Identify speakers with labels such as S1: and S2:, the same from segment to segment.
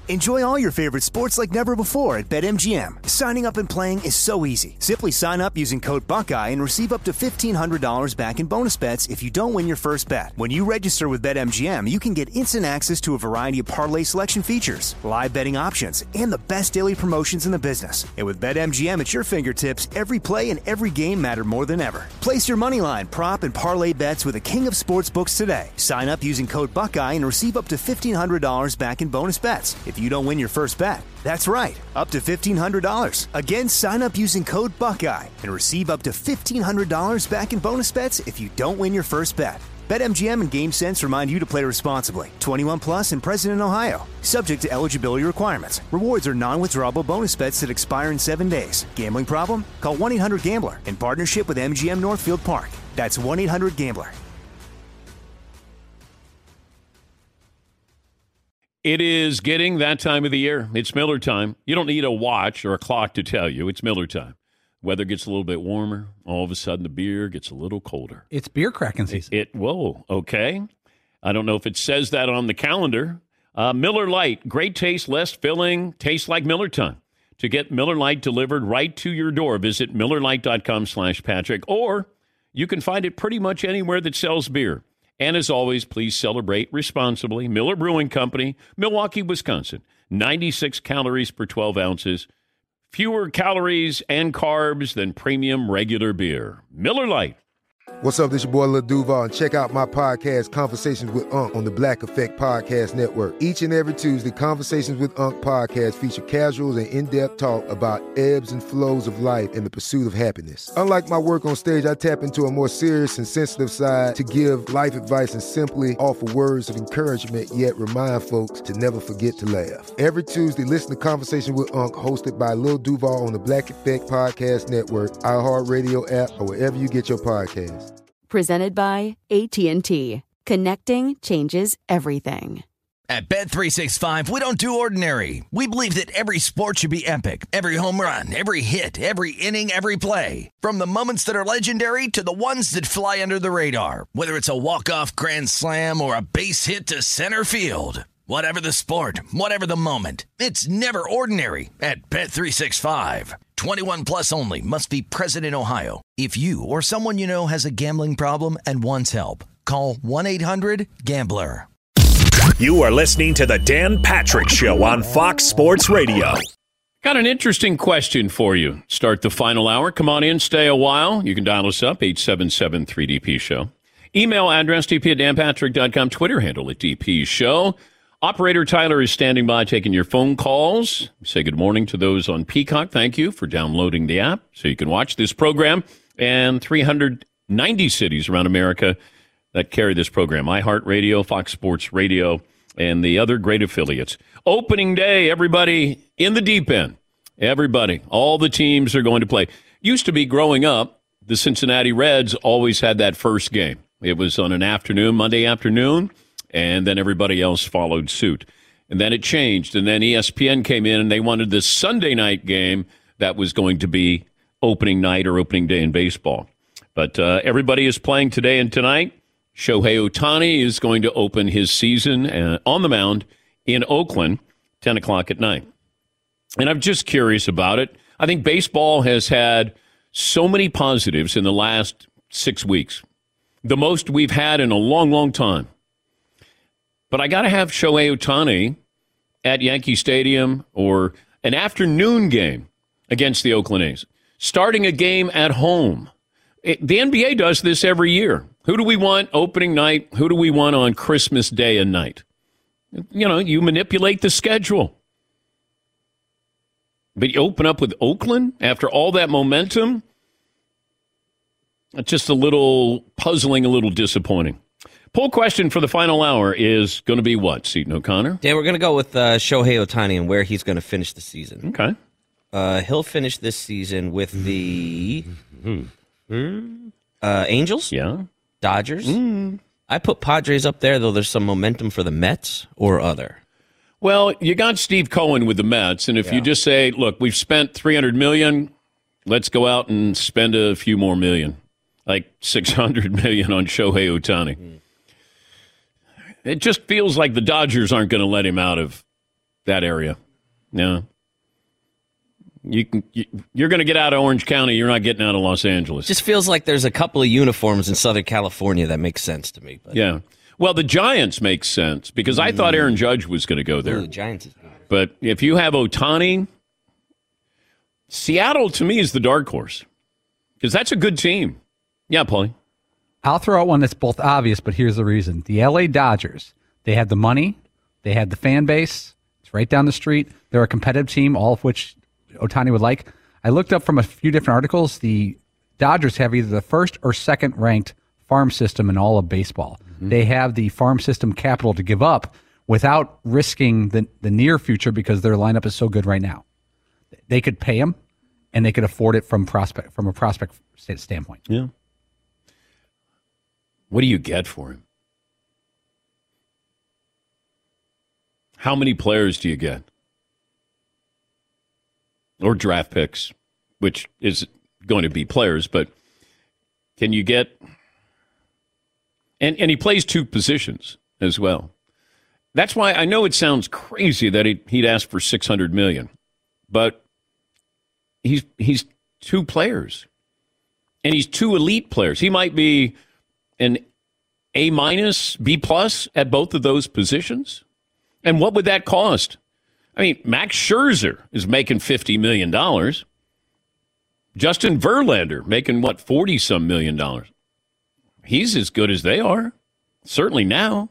S1: Enjoy all your favorite sports like never before at BetMGM. Signing up and playing is so easy. Simply sign up using code Buckeye and receive up to $1,500 back in bonus bets if you don't win your first bet. When you register with BetMGM, you can get instant access to a variety of parlay selection features, live betting options, and the best daily promotions in the business. And with BetMGM at your fingertips, every play and every game matter more than ever. Place your moneyline, prop, and parlay bets with the king of sportsbooks today. Sign up using code Buckeye and receive up to $1,500 back in bonus bets if you don't win your first bet. That's right, up to $1,500. Again, sign up using code Buckeye and receive up to $1,500 back in bonus bets if you don't win your first bet. BetMGM and GameSense remind you to play responsibly. 21 plus and present in Ohio. Subject to eligibility requirements. Rewards are non-withdrawable bonus bets that expire in 7 days. Gambling problem? Call 1-800-GAMBLER in partnership with MGM Northfield Park. That's 1-800-GAMBLER.
S2: It is getting that time of the year. It's Miller time. You don't need a watch or a clock to tell you. It's Miller time. Weather gets a little bit warmer. All of a sudden, the beer gets a little colder.
S3: It's beer cracking season.
S2: Whoa, okay. I don't know if it says that on the calendar. Miller Lite, great taste, less filling, tastes like Miller time. To get Miller Lite delivered right to your door, visit MillerLite.com/Patrick, or you can find it pretty much anywhere that sells beer. And as always, please celebrate responsibly. Miller Brewing Company, Milwaukee, Wisconsin. 96 calories per 12 ounces. Fewer calories and carbs than premium regular beer. Miller Lite.
S4: What's up, this your boy Lil Duval, and check out my podcast, Conversations with Unc, on the Black Effect Podcast Network. Each and every Tuesday, Conversations with Unc podcast feature casual and in-depth talk about ebbs and flows of life and the pursuit of happiness. Unlike my work on stage, I tap into a more serious and sensitive side to give life advice and simply offer words of encouragement, yet remind folks to never forget to laugh. Every Tuesday, listen to Conversation with Unc, hosted by Lil Duval on the Black Effect Podcast Network, iHeartRadio app, or wherever you get your podcasts.
S5: Presented by AT&T. Connecting changes everything.
S6: At Bet365, we don't do ordinary. We believe that every sport should be epic. Every home run, every hit, every inning, every play. From the moments that are legendary to the ones that fly under the radar. Whether it's a walk-off grand slam or a base hit to center field. Whatever the sport, whatever the moment. It's never ordinary at Bet365. 21 plus only. Must be present in Ohio. If you or someone you know has a gambling problem and wants help, call 1-800-GAMBLER.
S7: You are listening to the Dan Patrick Show on Fox Sports Radio.
S2: Got an interesting question for you. Start the final hour. Come on in. Stay a while. You can dial us up, 877-3DP-SHOW. Email address, dp@danpatrick.com. Twitter handle at DP-SHOW. Operator Tyler is standing by taking your phone calls. Say good morning to those on Peacock. Thank you for downloading the app so you can watch this program. And 390 cities around America that carry this program. iHeartRadio, Fox Sports Radio, and the other great affiliates. Opening day, everybody in the deep end. Everybody. All the teams are going to play. Used to be growing up, the Cincinnati Reds always had that first game. It was on an afternoon, Monday afternoon. And then everybody else followed suit. And then it changed. And then ESPN came in and they wanted this Sunday night game that was going to be opening night or opening day in baseball. But everybody is playing today and tonight. Shohei Ohtani is going to open his season on the mound in Oakland, 10 o'clock at night. And I'm just curious about it. I think baseball has had so many positives in the last 6 weeks. The most we've had in a long, long time. But I got to have Shohei Ohtani at Yankee Stadium or an afternoon game against the Oakland A's. Starting a game at home. The NBA does this every year. Who do we want opening night? Who do we want on Christmas Day and night? You know, you manipulate the schedule. But you open up with Oakland after all that momentum? It's just a little puzzling, a little disappointing. Poll question for the final hour is going to be what, Seton O'Connor?
S8: Dan, we're going to go with Shohei Ohtani and where he's going to finish the season.
S2: Okay.
S8: He'll finish this season with the Angels?
S2: Yeah.
S8: Dodgers? I put Padres up there, though there's some momentum for the Mets or other.
S2: Well, you got Steve Cohen with the Mets, and if you just say, look, we've spent $300 million, let's go out and spend a few more million, like $600 million on Shohei Ohtani. It just feels like the Dodgers aren't going to let him out of that area. No. You're going to get out of Orange County. You're not getting out of Los Angeles.
S8: Just feels like there's a couple of uniforms in Southern California that makes sense to me. But.
S2: Yeah. Well, the Giants make sense because I thought Aaron Judge was going to go there.
S8: Ooh, the Giants is good.
S2: But if you have Ohtani, Seattle to me is the dark horse because that's a good team. Yeah, Paulie.
S3: I'll throw out one that's both obvious, but here's the reason. The LA Dodgers, they have the money, they have the fan base. It's right down the street. They're a competitive team, all of which Ohtani would like. I looked up from a few different articles. The Dodgers have either the first or second ranked farm system in all of baseball. Mm-hmm. They have the farm system capital to give up without risking the near future because their lineup is so good right now. They could pay him, and they could afford it from a prospect standpoint.
S2: Yeah. What do you get for him? How many players do you get? Or draft picks, which is going to be players, but can you get... And he plays two positions as well. That's why I know it sounds crazy that he'd ask for $600 million, but he's two players, and he's two elite players. He might be an A-, B+ at both of those positions. And what would that cost? I mean, Max Scherzer is making $50 million. Justin Verlander making, $40-some million. He's as good as they are, certainly now.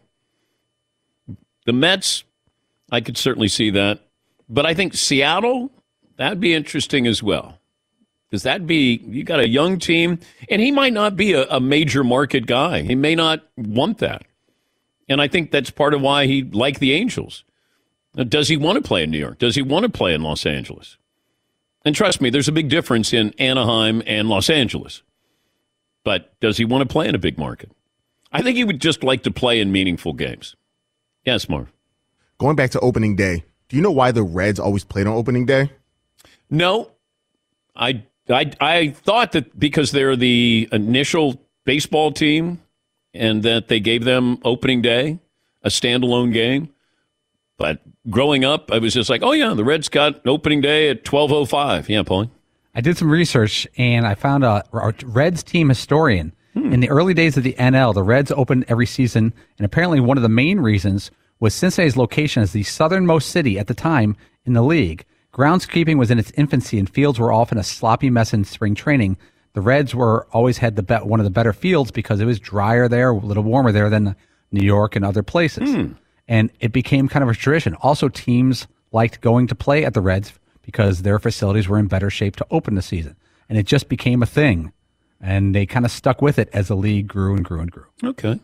S2: The Mets, I could certainly see that. But I think Seattle, that'd be interesting as well. Because you got a young team, and he might not be a major market guy. He may not want that. And I think that's part of why he liked the Angels. Does he want to play in New York? Does he want to play in Los Angeles? And trust me, there's a big difference in Anaheim and Los Angeles. But does he want to play in a big market? I think he would just like to play in meaningful games. Yes, Marv.
S9: Going back to opening day, do you know why the Reds always played on opening day?
S2: No. I thought that because they're the initial baseball team and that they gave them opening day, a standalone game. But growing up, I was just like, oh, yeah, the Reds got opening day at 12:05. Yeah, Paulie?
S3: I did some research, and I found a Reds team historian. In the early days of the NL, the Reds opened every season, and apparently one of the main reasons was Cincinnati's location as the southernmost city at the time in the league. Groundskeeping was in its infancy, and fields were often a sloppy mess in spring training. The Reds always had one of the better fields because it was drier there, a little warmer there than New York and other places. And it became kind of a tradition. Also, teams liked going to play at the Reds because their facilities were in better shape to open the season. And it just became a thing. And they kind of stuck with it as the league grew and grew and grew.
S2: Okay.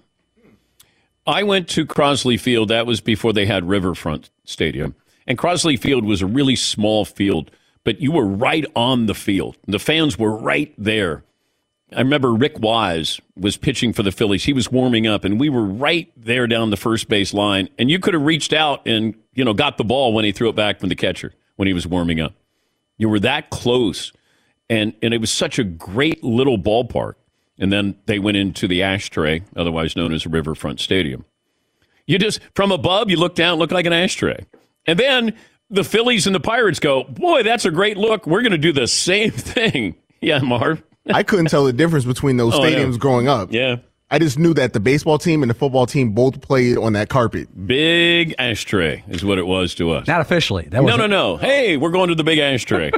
S2: I went to Crosley Field. That was before they had Riverfront Stadium. And Crosley Field was a really small field, but you were right on the field. The fans were right there. I remember Rick Wise was pitching for the Phillies. He was warming up, and we were right there down the first base line. And you could have reached out and, got the ball when he threw it back from the catcher when he was warming up. You were that close. And it was such a great little ballpark. And then they went into the Ashtray, otherwise known as Riverfront Stadium. You just, from above, you look down, look like an ashtray. And then the Phillies and the Pirates go, boy, that's a great look. We're going to do the same thing. Yeah, Marv.
S9: I couldn't tell the difference between those stadiums growing up.
S2: Yeah.
S9: I just knew that the baseball team and the football team both played on that carpet.
S2: Big ashtray is what it was to us.
S3: Not officially.
S2: No. Hey, we're going to the big ashtray.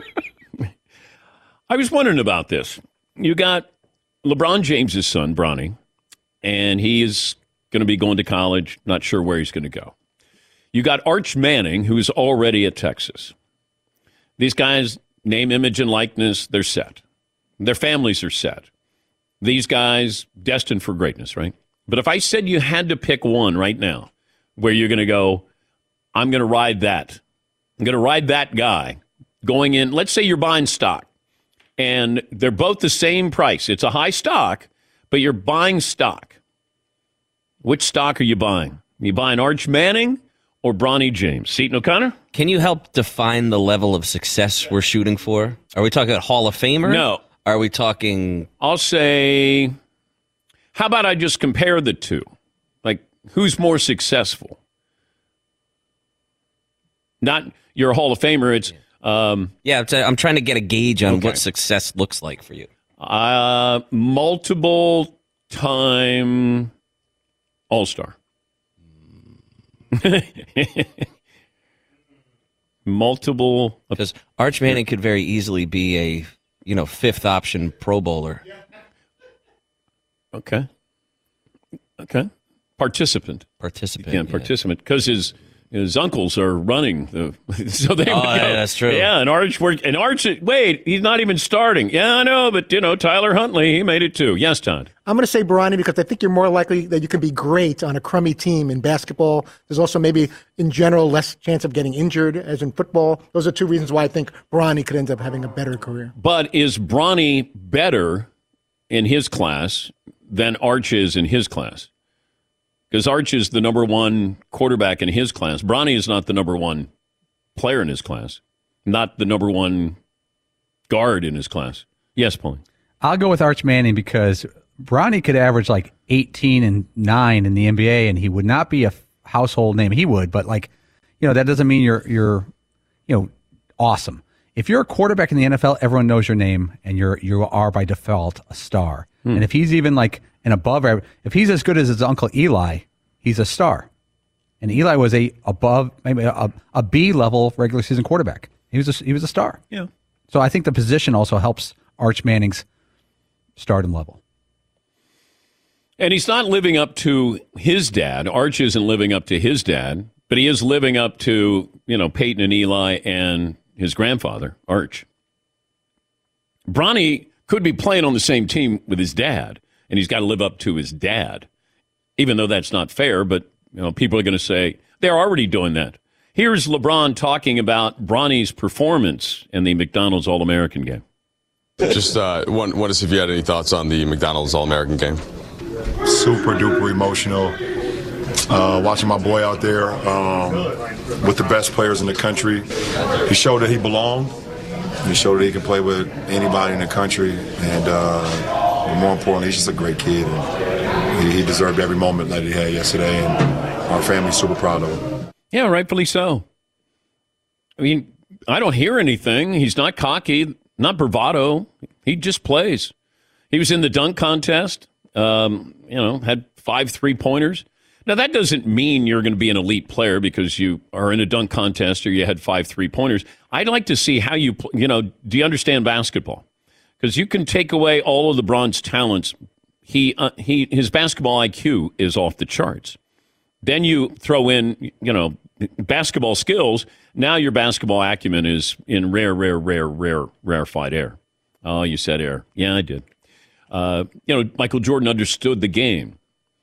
S2: I was wondering about this. You got LeBron James' son, Bronny, and he is going to be going to college. Not sure where he's going to go. You got Arch Manning, who's already at Texas. These guys, name, image, and likeness, they're set. Their families are set. These guys, destined for greatness, right? But if I said you had to pick one right now where you're going to go, I'm going to ride that. I'm going to ride that guy going in. Let's say you're buying stock. And they're both the same price. It's a high stock, but you're buying stock. Which stock are you buying? Are you buying Arch Manning or Bronny James? Seton O'Connor?
S8: Can you help define the level of success we're shooting for? Are we talking about Hall of Famer?
S2: No.
S8: Are we talking...
S2: I'll say, how about I just compare the two? Like, who's more successful? Not you're a Hall of Famer. It's
S8: I'm trying to get a gauge on what success looks like for you.
S2: Multiple time All-Star. Multiple,
S8: because Arch Manning could very easily be a fifth option Pro Bowler.
S2: Okay. Participant.
S8: Yeah,
S2: participant because his uncles are running so they.
S8: That's true.
S2: Yeah, and Arch worked. And Arch, wait, he's not even starting. Yeah, I know, but Tyler Huntley, he made it too. Yes, Todd.
S10: I'm going to say Bronny because I think you're more likely that you can be great on a crummy team in basketball. There's also maybe, in general, less chance of getting injured as in football. Those are two reasons why I think Bronny could end up having a better career.
S2: But is Bronny better in his class than Arch is in his class? Because Arch is the number one quarterback in his class. Bronny is not the number one player in his class, not the number one guard in his class. Yes, Pauline.
S3: I'll go with Arch Manning because Bronny could average like 18 and 9 in the NBA, and he would not be a household name. He would, but that doesn't mean you're awesome. If you're a quarterback in the NFL, everyone knows your name, and you are by default a star. And if he's even like an above average, if he's as good as his uncle Eli, he's a star. And Eli was maybe a B level regular season quarterback. He was a star.
S2: Yeah.
S3: So I think the position also helps Arch Manning's stardom level.
S2: And he's not living up to his dad. Arch isn't living up to his dad, but he is living up to Peyton and Eli and his grandfather Arch. Bronny could be playing on the same team with his dad, and he's got to live up to his dad, even though that's not fair. But people are going to say they're already doing that. Here's LeBron talking about Bronny's performance in the McDonald's All-American game.
S11: Just want to see if you had any thoughts on the McDonald's All-American game.
S12: Super duper emotional. Watching my boy out there with the best players in the country. He showed that he belonged. He showed that he can play with anybody in the country. And more importantly, he's just a great kid. And he deserved every moment that he had yesterday. And our family's super proud of him.
S2: Yeah, rightfully so. I mean, I don't hear anything. He's not cocky, not bravado. He just plays. He was in the dunk contest, had 5 3-pointers. Now, that doesn't mean you're going to be an elite player because you are in a dunk contest or you had 5 3-pointers. I'd like to see how do you understand basketball? Because you can take away all of LeBron's talents. His basketball IQ is off the charts. Then you throw in, basketball skills. Now your basketball acumen is in rarefied air. Oh, you said air. Yeah, I did. Michael Jordan understood the game.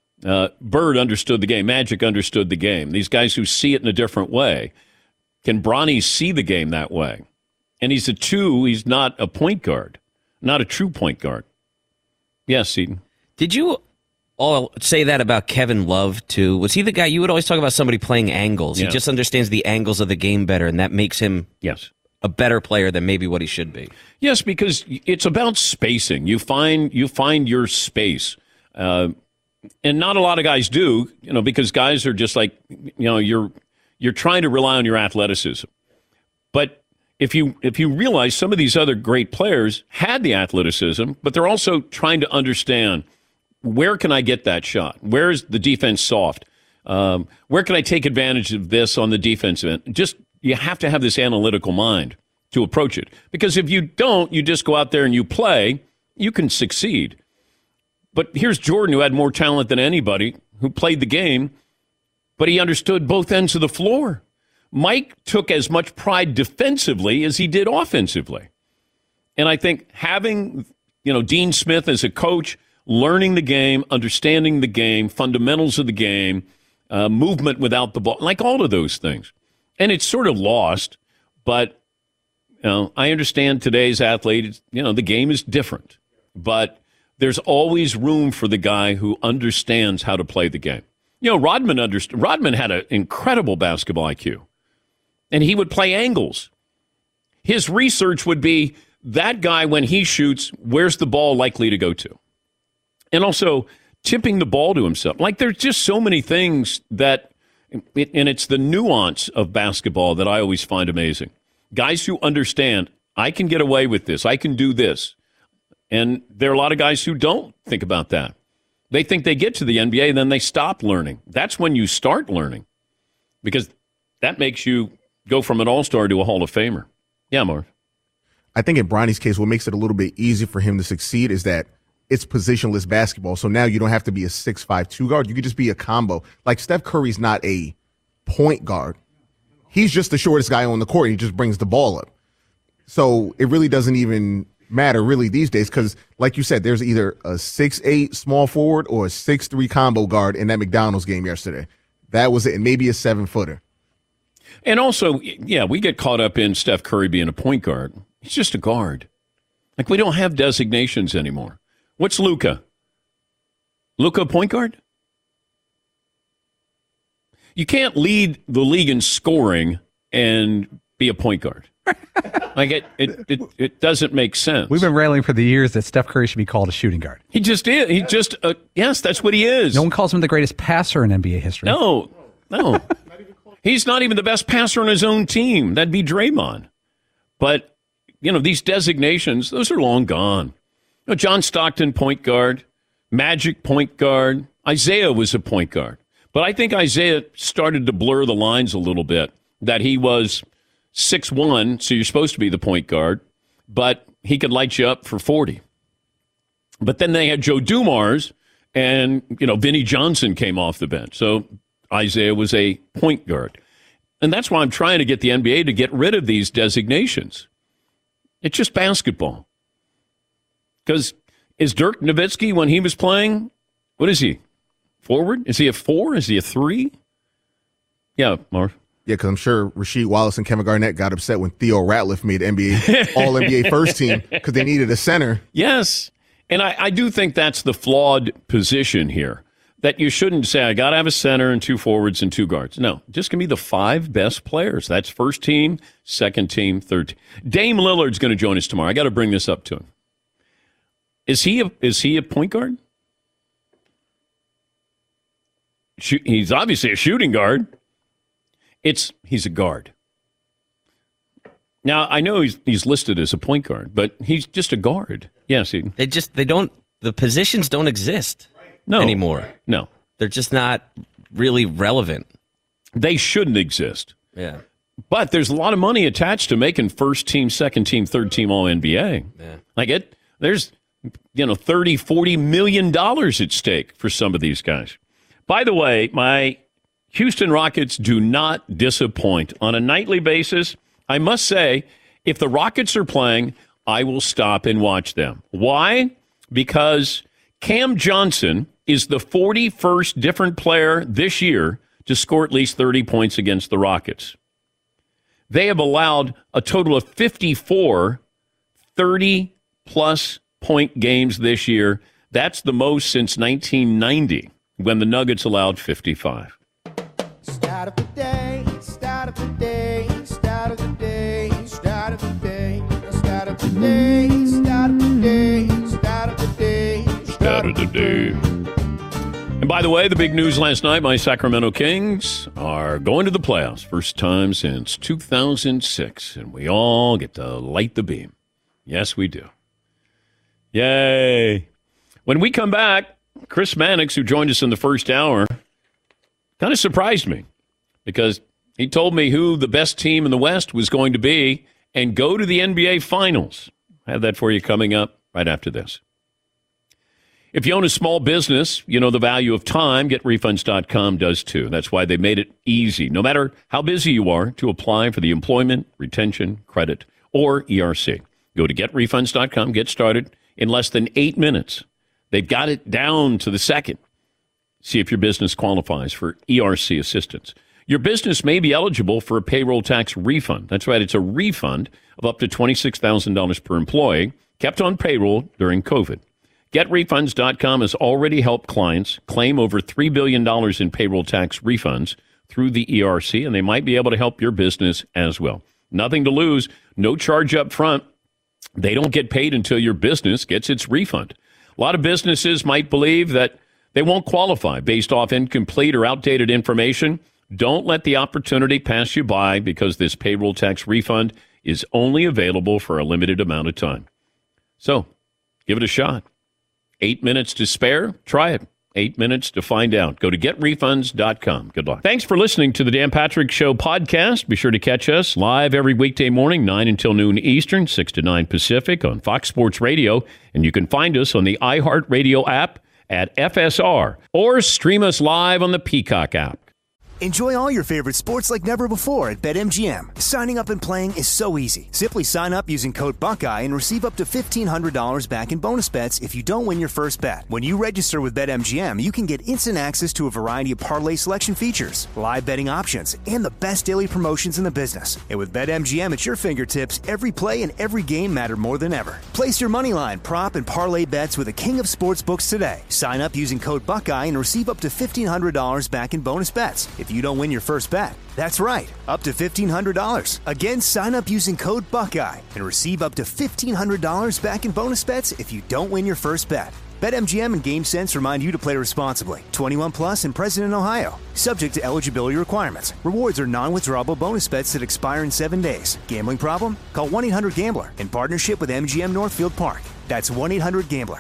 S2: Bird understood the game. Magic understood the game. These guys who see it in a different way. Can Bronny see the game that way? And he's a 2. He's not a point guard. Not a true point guard. Yes, Seton.
S8: Did you all say that about Kevin Love, too? Was he the guy, you would always talk about somebody playing angles. Yeah. He just understands the angles of the game better, and that makes him a better player than maybe what he should be.
S2: Yes, because it's about spacing. You find your space. And not a lot of guys do, because guys are just like, you're trying to rely on your athleticism. But if you realize some of these other great players had the athleticism, but they're also trying to understand, where can I get that shot? Where is the defense soft? Where can I take advantage of this on the defensive end? You have to have this analytical mind to approach it. Because if you don't, you just go out there and you play, you can succeed. But here's Jordan, who had more talent than anybody, who played the game, but he understood both ends of the floor. Mike took as much pride defensively as he did offensively. And I think having, Dean Smith as a coach, learning the game, understanding the game, fundamentals of the game, movement without the ball, like all of those things. And it's sort of lost, but I understand today's athlete, the game is different. But there's always room for the guy who understands how to play the game. Rodman had an incredible basketball IQ, and he would play angles. His research would be, that guy, when he shoots, where's the ball likely to go to? And also tipping the ball to himself. Like, there's just so many things that And it's the nuance of basketball that I always find amazing. Guys who understand, I can get away with this. I can do this. And there are a lot of guys who don't think about that. They think they get to the NBA and then they stop learning. That's when you start learning, because that makes you go from an all-star to a Hall of Famer. Yeah, Marv.
S9: I think in Bronny's case, what makes it a little bit easier for him to succeed is that it's positionless basketball. So now you don't have to be a 6'5" guard. You could just be a combo. Like Steph Curry's not a point guard. He's just the shortest guy on the court. He just brings the ball up. So it really doesn't even matter really these days, because like you said, there's either a 6'8" small forward or a 6'3" combo guard in that McDonald's game yesterday. That was it, and maybe a 7-footer.
S2: And also, yeah, we get caught up in Steph Curry being a point guard. He's just a guard. Like, we don't have designations anymore. What's Luka? Luka a point guard? You can't lead the league in scoring and be a point guard. Like, it doesn't make sense.
S3: We've been railing for the years that Steph Curry should be called a shooting guard.
S2: He just is. He just, yes, that's what he is.
S3: No one calls him the greatest passer in NBA history.
S2: No. He's not even the best passer on his own team. That'd be Draymond. But, these designations, those are long gone. John Stockton, point guard. Magic, point guard. Isaiah was a point guard. But I think Isaiah started to blur the lines a little bit, that he was 6'1", so you're supposed to be the point guard, but he could light you up for 40. But then they had Joe Dumars, and, Vinnie Johnson came off the bench. So Isaiah was a point guard. And that's why I'm trying to get the NBA to get rid of these designations. It's just basketball. Because is Dirk Nowitzki, when he was playing, what is he? Forward? Is he a 4? Is he a 3? Yeah, Marv.
S9: Yeah, because I'm sure Rasheed Wallace and Kevin Garnett got upset when Theo Ratliff made NBA All-NBA first team because they needed a center.
S2: Yes. And I do think that's the flawed position here, that you shouldn't say, I got to have a center and 2 forwards and 2 guards. No, just give me the 5 best players. That's first team, second team, third team. Dame Lillard's going to join us tomorrow. I got to bring this up to him. Is he a point guard? He's obviously a shooting guard. He's a guard. Now, I know he's listed as a point guard, but he's just a guard. Yes.
S8: The positions don't exist anymore.
S2: No.
S8: They're just not really relevant.
S2: They shouldn't exist.
S8: Yeah.
S2: But there's a lot of money attached to making first team, second team, third team All-NBA. Yeah. There's $30, $40 million at stake for some of these guys. By the way, my Houston Rockets do not disappoint. On a nightly basis, I must say, if the Rockets are playing, I will stop and watch them. Why? Because Cam Johnson is the 41st different player this year to score at least 30 points against the Rockets. They have allowed a total of 54 30-plus point games this year. That's the most since 1990, when the Nuggets allowed 55.
S13: Start of the day, start of the day, start of the day, start of the day, start of the day, start of the day, start of the day,
S2: start of the day. And by the way, the big news last night, my Sacramento Kings are going to the playoffs. First time since 2006, and we all get to light the beam. Yes, we do. Yay. When we come back, Chris Mannix, who joined us in the first hour, kind of surprised me because he told me who the best team in the West was going to be and go to the NBA Finals. I have that for you coming up right after this. If you own a small business, you know the value of time. GetRefunds.com does too. That's why they made it easy, no matter how busy you are, to apply for the employment, retention, credit, or ERC. Go to GetRefunds.com, get started in less than 8 minutes. They've got it down to the second. See if your business qualifies for ERC assistance. Your business may be eligible for a payroll tax refund. That's right, it's a refund of up to $26,000 per employee kept on payroll during COVID. GetRefunds.com has already helped clients claim over $3 billion in payroll tax refunds through the ERC, and they might be able to help your business as well. Nothing to lose, no charge up front. They don't get paid until your business gets its refund. A lot of businesses might believe that they won't qualify based off incomplete or outdated information. Don't let the opportunity pass you by because this payroll tax refund is only available for a limited amount of time. So, give it a shot. 8 minutes to spare? Try it. 8 minutes to find out. Go to getrefunds.com. Good luck. Thanks for listening to the Dan Patrick Show podcast. Be sure to catch us live every weekday morning, 9 until noon Eastern, 6 to 9 Pacific on Fox Sports Radio. And you can find us on the iHeartRadio app at FSR or stream us live on the Peacock app.
S1: Enjoy all your favorite sports like never before at BetMGM. Signing up and playing is so easy. Simply sign up using code Buckeye and receive up to $1,500 back in bonus bets if you don't win your first bet. When you register with BetMGM, you can get instant access to a variety of parlay selection features, live betting options, and the best daily promotions in the business. And with BetMGM at your fingertips, every play and every game matter more than ever. Place your moneyline, prop, and parlay bets with the king of sportsbooks today. Sign up using code Buckeye and receive up to $1,500 back in bonus bets if you don't win your first bet. That's right, up to $1,500. Again, sign up using code Buckeye and receive up to $1,500 back in bonus bets if you don't win your first bet. BetMGM and GameSense remind you to play responsibly. 21 plus and present in Ohio. Subject to eligibility requirements. Rewards are non-withdrawable bonus bets that expire in 7 days. Gambling problem? Call 1-800-GAMBLER in partnership with MGM Northfield Park. That's 1-800-GAMBLER.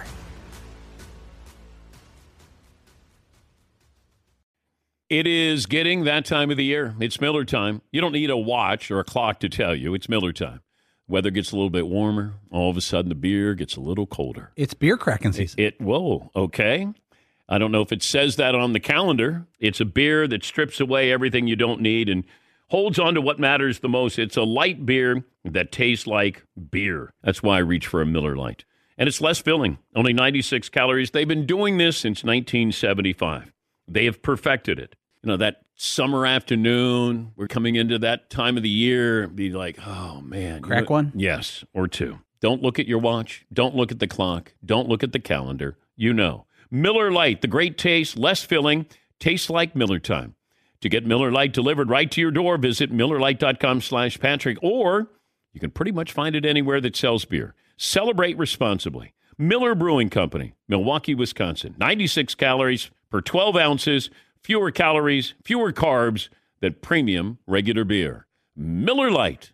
S2: It is getting that time of the year. It's Miller time. You don't need a watch or a clock to tell you. It's Miller time. Weather gets a little bit warmer. All of a sudden, the beer gets a little colder.
S3: It's beer cracking season.
S2: Whoa, okay. I don't know if it says that on the calendar. It's a beer that strips away everything you don't need and holds on to what matters the most. It's a light beer that tastes like beer. That's why I reach for a Miller Lite. And it's less filling, only 96 calories. They've been doing this since 1975. They have perfected it. You know, that summer afternoon, we're coming into that time of the year, be like, oh, man.
S3: Crack one?
S2: Yes, or two. Don't look at your watch. Don't look at the clock. Don't look at the calendar. You know. Miller Lite, the great taste, less filling, tastes like Miller time. To get Miller Lite delivered right to your door, visit MillerLite.com/Patrick, or you can pretty much find it anywhere that sells beer. Celebrate responsibly. Miller Brewing Company, Milwaukee, Wisconsin. 96 calories per 12 ounces, fewer calories, fewer carbs than premium regular beer. Miller Lite.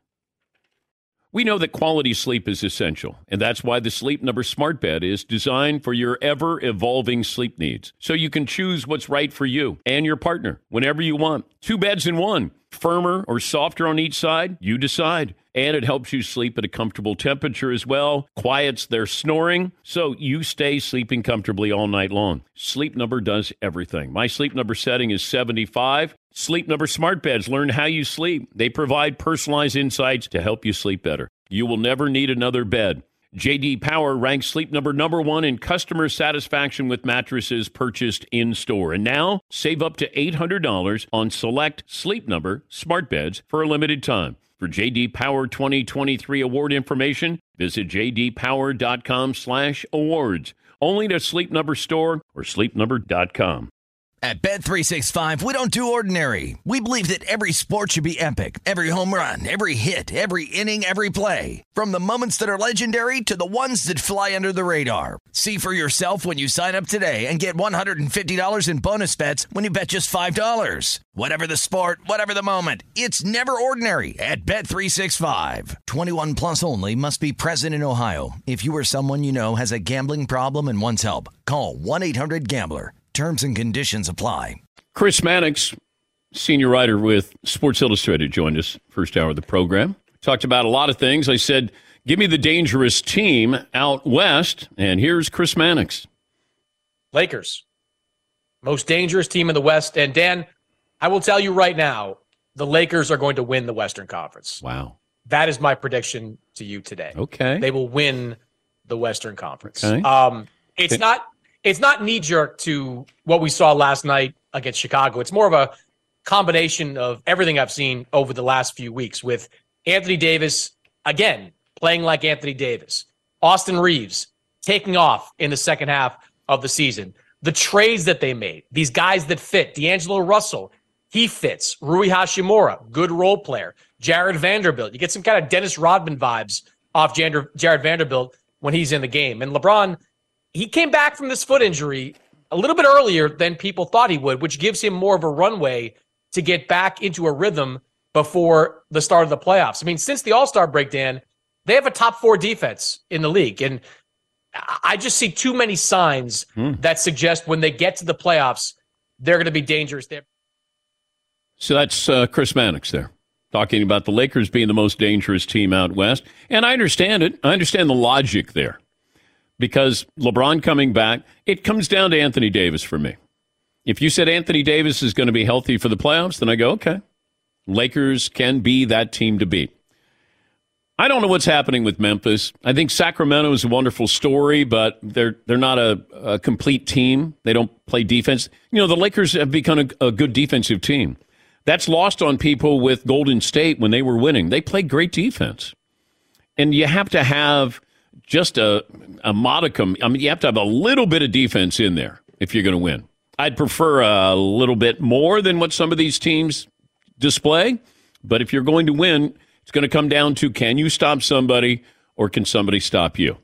S2: We know that quality sleep is essential, and that's why the Sleep Number Smart Bed is designed for your ever-evolving sleep needs, so you can choose what's right for you and your partner whenever you want. 2 beds in one, firmer or softer on each side, you decide. And it helps you sleep at a comfortable temperature as well, quiets their snoring, so you stay sleeping comfortably all night long. Sleep Number does everything. My Sleep Number setting is 75. Sleep Number Smart Beds learn how you sleep. They provide personalized insights to help you sleep better. You will never need another bed. J.D. Power ranks Sleep Number #1 in customer satisfaction with mattresses purchased in-store. And now, save up to $800 on select Sleep Number Smart Beds for a limited time. For J.D. Power 2023 award information, visit jdpower.com/awards. Only to Sleep Number store or sleepnumber.com.
S6: At Bet365, we don't do ordinary. We believe that every sport should be epic. Every home run, every hit, every inning, every play. From the moments that are legendary to the ones that fly under the radar. See for yourself when you sign up today and get $150 in bonus bets when you bet just $5. Whatever the sport, whatever the moment, it's never ordinary at Bet365. 21 plus only. Must be present in Ohio. If you or someone you know has a gambling problem and wants help, call 1-800-GAMBLER. Terms and conditions apply.
S2: Chris Mannix, senior writer with Sports Illustrated, joined us first hour of the program. Talked about a lot of things. I said, give me the dangerous team out west, and here's Chris Mannix.
S14: Lakers, most dangerous team in the West. And Dan, I will tell you right now, the Lakers are going to win the Western Conference.
S2: Wow.
S14: That is my prediction to you today.
S2: Okay.
S14: They will win the Western Conference.
S2: Okay.
S14: It's not knee-jerk to what we saw last night against Chicago. It's more of a combination of everything I've seen over the last few weeks with Anthony Davis, again, playing like Anthony Davis. Austin Reeves taking off in the second half of the season. The trades that they made, these guys that fit. D'Angelo Russell, he fits. Rui Hachimura, good role player. Jared Vanderbilt. You get some kind of Dennis Rodman vibes off Jared Vanderbilt when he's in the game. And LeBron, he came back from this foot injury a little bit earlier than people thought he would, which gives him more of a runway to get back into a rhythm before the start of the playoffs. I mean, since the All-Star break, Dan, they have a top 4 defense in the league. And I just see too many signs that suggest when they get to the playoffs, they're going to be dangerous there.
S2: So that's Chris Mannix there, talking about the Lakers being the most dangerous team out west. And I understand it. I understand the logic there. Because LeBron coming back, it comes down to Anthony Davis for me. If you said Anthony Davis is going to be healthy for the playoffs, then I go, okay. Lakers can be that team to beat. I don't know what's happening with Memphis. I think Sacramento is a wonderful story, but they're not a complete team. They don't play defense. You know, the Lakers have become a good defensive team. That's lost on people with Golden State when they were winning. They played great defense. And you have to have just a modicum. I mean, you have to have a little bit of defense in there if you're going to win. I'd prefer a little bit more than what some of these teams display. But if you're going to win, it's going to come down to, can you stop somebody or can somebody stop you?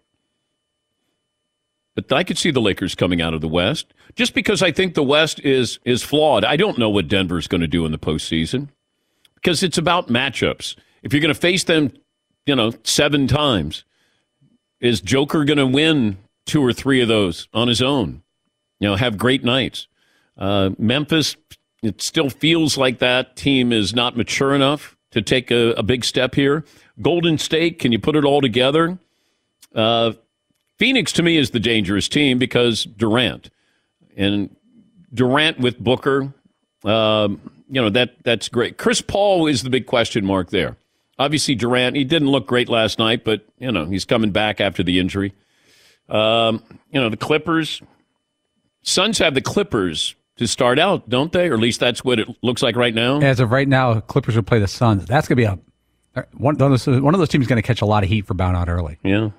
S2: But I could see the Lakers coming out of the West just because I think the West is flawed. I don't know what Denver's going to do in the postseason because it's about matchups. If you're going to face them, 7 times, is Joker going to win 2 or 3 of those on his own? Have great nights. Memphis, it still feels like that team is not mature enough to take a big step here. Golden State, can you put it all together? Phoenix, to me, is the dangerous team because Durant. And Durant with Booker, that's great. Chris Paul is the big question mark there. Obviously, Durant, he didn't look great last night, but, he's coming back after the injury. The Clippers, Suns have the Clippers to start out, don't they? Or at least that's what it looks like right now. As of right now, Clippers will play the Suns. That's going to be one of those teams going to catch a lot of heat for bowing out early. Yeah.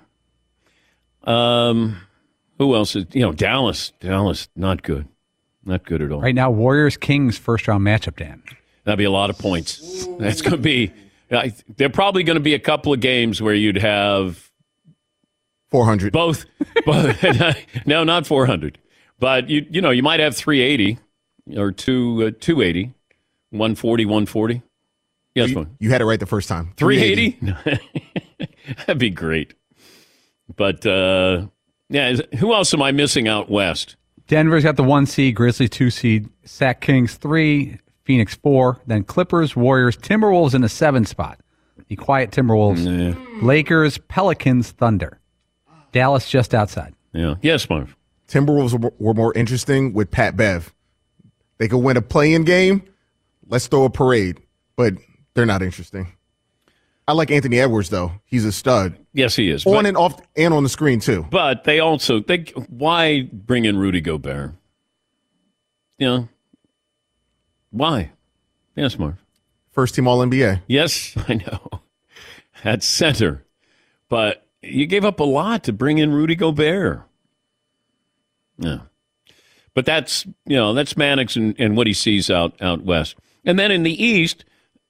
S2: Who else is, Dallas, not good. Not good at all. Right now, Warriors-Kings first-round matchup, Dan. That'd be a lot of points. That's going to be, there are probably going to be a couple of games where you'd have 400. Both. No, not 400. But, you might have 380 or 280, 140, 140. Yes, you had it right the first time. 380? That'd be great. But, who else am I missing out west? Denver's got the 1 seed, Grizzlies 2 seed, Sac Kings 3, Phoenix 4, then Clippers, Warriors, Timberwolves in the 7 spot. The quiet Timberwolves. Nah. Lakers, Pelicans, Thunder. Dallas just outside. Yeah. Yes, Marv.
S9: Timberwolves were more interesting with Pat Bev. They could win a play-in game. Let's throw a parade. But they're not interesting. I like Anthony Edwards, though. He's a stud. Yes, he is. On and off and on the screen, too. But why bring in Rudy Gobert? Why? Yes, Marv. First team All-NBA. Yes, I know. At center. But you gave up a lot to bring in Rudy Gobert. Yeah. But that's Mannix and what he sees out west. And then in the East,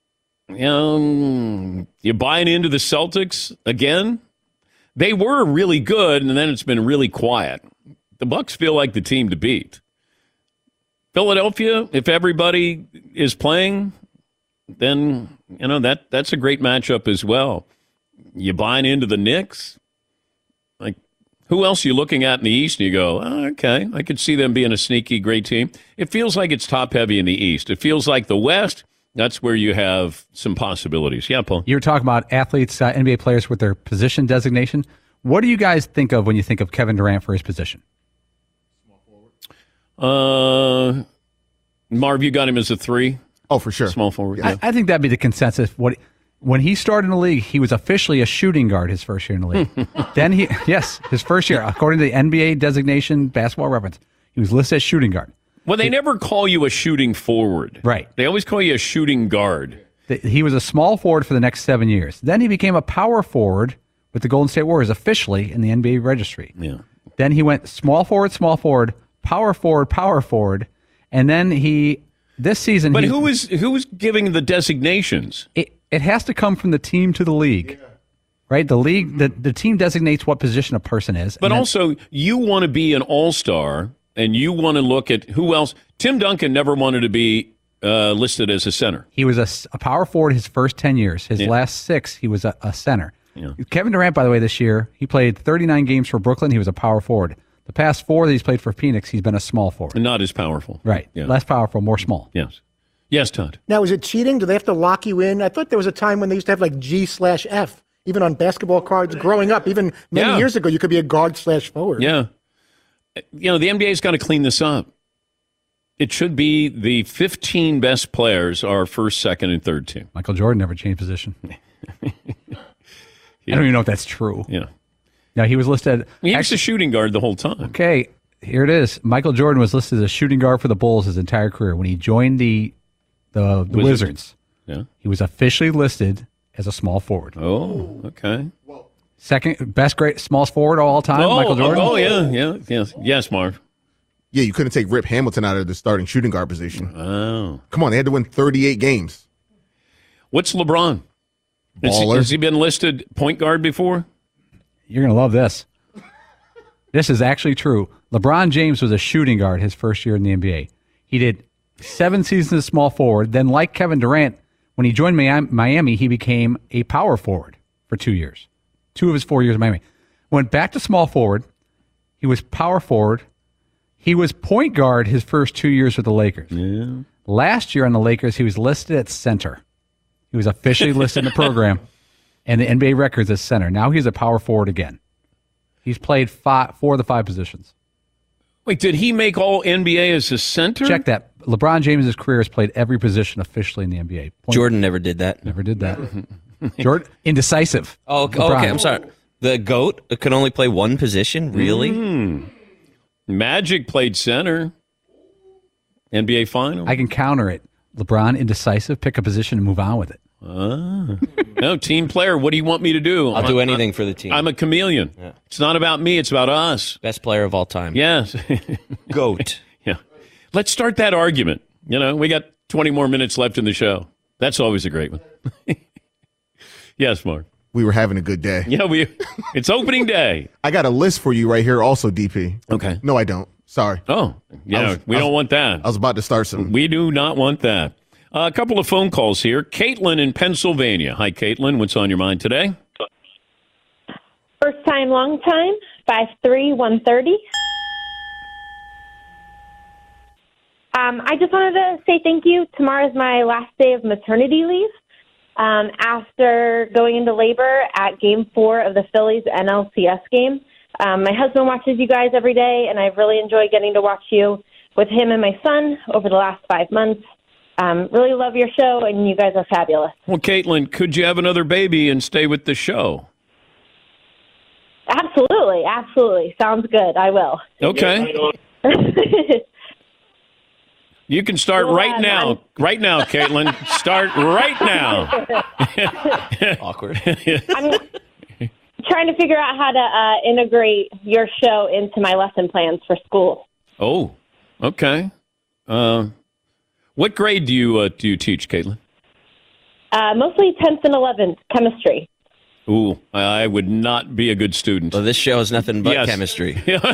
S9: you buying into the Celtics again? They were really good, and then it's been really quiet. The Bucks feel like the team to beat. Philadelphia, if everybody is playing, then that's a great matchup as well. You buying into the Knicks? Like, who else are you looking at in the East? And you go, okay, I could see them being a sneaky, great team. It feels like it's top-heavy in the East. It feels like the West, that's where you have some possibilities. Yeah, Paul? You were talking about athletes, NBA players with their position designation. What do you guys think of when you think of Kevin Durant for his position? Marv, you got him as a 3? Oh, for sure. Small forward. Yeah. I think that'd be the consensus. When he started in the league, he was officially a shooting guard his first year in the league. Then his first year, according to the NBA designation, Basketball Reference, he was listed as shooting guard. Well, they never call you a shooting forward. Right. They always call you a shooting guard. He was a small forward for the next 7 years. Then he became a power forward with the Golden State Warriors officially in the NBA registry. Yeah. Then he went small forward, power forward, and then this season. But who was giving the designations? It has to come from the team to the league. Yeah. Right? The league, the team designates what position a person is. But also, you want to be an all-star, and you want to look at who else. Tim Duncan never wanted to be
S2: listed as a center.
S3: He was a power forward his first 10 years. His last 6, he was a center. Yeah. Kevin Durant, by the way, this year, he played 39 games for Brooklyn. He was a power forward. The past 4 that he's played for Phoenix, he's been a small forward.
S2: Not as powerful.
S3: Right. Yeah. Less powerful, more small.
S2: Yes. Yes, Todd.
S10: Now, is it cheating? Do they have to lock you in? I thought there was a time when they used to have like G/F, even on basketball cards growing up. Even many years ago, you could be a guard/forward.
S2: Yeah. The NBA's got to clean this up. It should be the 15 best players are first, second, and third team.
S3: Michael Jordan never changed position. I don't even know if that's true.
S2: Yeah.
S3: Now, he was listed...
S2: He was a shooting guard the whole time.
S3: Okay, here it is. Michael Jordan was listed as a shooting guard for the Bulls his entire career. When he joined the Wizards, he was officially listed as a small forward.
S2: Oh, okay.
S3: Second best small forward of all time, Michael Jordan.
S2: Oh, yeah. Yes, Marv.
S9: Yeah, you couldn't take Rip Hamilton out of the starting shooting guard position.
S2: Oh.
S9: Come on, they had to win 38 games.
S2: What's LeBron?
S9: Baller.
S2: Has he been listed point guard before?
S3: You're going to love this. This is actually true. LeBron James was a shooting guard his first year in the NBA. He did 7 seasons as small forward. Then, like Kevin Durant, when he joined Miami, he became a power forward for 2 years. 2 of his 4 years in Miami. Went back to small forward. He was power forward. He was point guard his first 2 years with the Lakers.
S2: Yeah.
S3: Last year on the Lakers, he was listed at center. He was officially listed in the program and the NBA records as center. Now he's a power forward again. He's played 4 of the 5 positions.
S2: Wait, did he make all NBA as a center?
S3: Check that. LeBron James' career has played every position officially in the NBA.
S8: Jordan never did that.
S3: Never did that. Jordan, indecisive.
S8: Oh, okay, I'm sorry. The GOAT could only play one position? Really?
S2: Magic played center. NBA Final.
S3: I can counter it. LeBron, indecisive, pick a position and move on with it.
S2: No, team player, what do you want me to do?
S8: I'll do anything for the team.
S2: I'm a chameleon. Yeah. It's not about me, it's about us.
S8: Best player of all time.
S2: Yes.
S8: GOAT.
S2: Yeah. Let's start that argument. We got 20 more minutes left in the show. That's always a great one. Yes, Mark.
S9: We were having a good day.
S2: Yeah, it's opening day.
S9: I got a list for you right here also, DP.
S2: Okay.
S9: No, I don't. Sorry.
S2: Oh, yeah, we don't want that.
S9: I was about to start some.
S2: We do not want that. A couple of phone calls here. Caitlin in Pennsylvania. Hi, Caitlin. What's on your mind today?
S15: First time, long time. 5'3", 130. I just wanted to say thank you. Tomorrow's my last day of maternity leave. After going into labor at Game 4 of the Phillies NLCS game. My husband watches you guys every day, and I've really enjoyed getting to watch you with him and my son over the last 5 months. Really love your show, and you guys are fabulous.
S2: Well, Caitlin, could you have another baby and stay with the show?
S15: Absolutely, absolutely. Sounds good. I will.
S2: Okay. You can start right now. Right now, Caitlin. Start right now.
S8: Awkward.
S15: I'm trying to figure out how to integrate your show into my lesson plans for school.
S2: Oh, okay. What grade do you teach, Caitlin?
S15: Mostly 10th and 11th, chemistry.
S2: Ooh, I would not be a good student.
S8: Well, this show is nothing but chemistry.